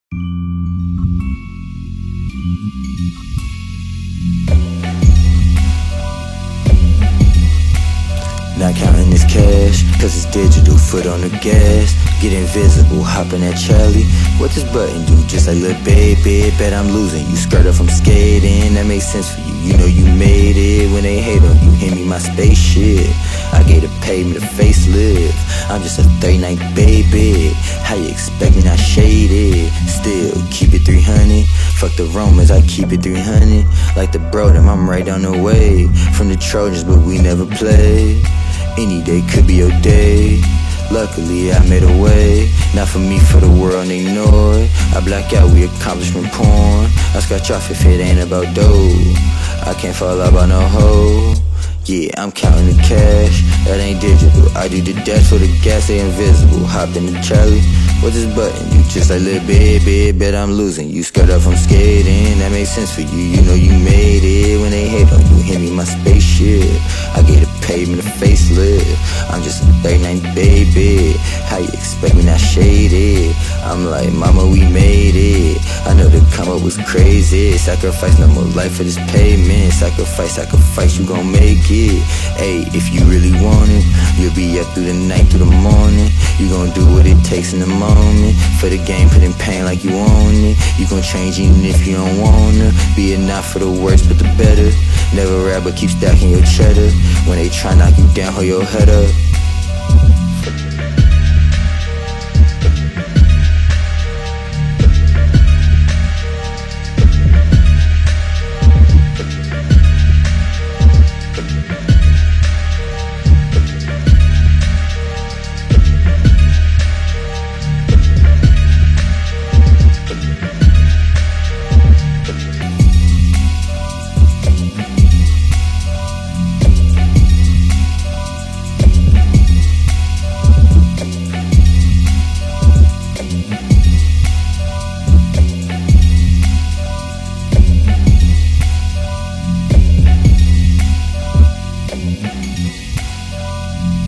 Not counting this cash, cause it's digital, foot on the gas. Get invisible, hopping at Charlie. What this button do? Just like little baby, bet I'm losing. You skirt up from skating, that makes sense for you. You know you made it. When they hate on you, hand me my spaceship. I gave the pavement a facelift. I'm just a 39 baby. How you expect me not shaded? Still keep it 300. Fuck the Romans, I keep it 300. Like the Brodom, I'm right down the way from the Trojans, but we never play. Any day could be your day. Luckily I made a way. Not for me, for the world, and ignore it. I black out, we accomplishment porn. I scratch off if it ain't about dough. I can't fall out by no hoe. Yeah, I'm counting the cash, that ain't digital. I do the dash for the gas, they invisible. Hop in the Charlie, what this button do? Just like little baby, bet I'm losing. You skirt up from skating, that makes sense for you. You know you made it. When they hate on you, hand me my spaceship. I gave the pavement a facelift. I'm just a 39 baby. How you expect me not shaded? I'm like, mama, we made it. I know the come up was crazy. Sacrifice no more life for this payment. Sacrifice, you gon' make it. Hey, if you really want it, you'll be up through the night, through the morning. You gon' do what it takes in the moment. For the game, put in pain like you own it. You gon' change even if you don't wanna. Be it not for the worse, but the better. Never rap, but keep stacking your cheddar. When they try knock you down, hold your head up.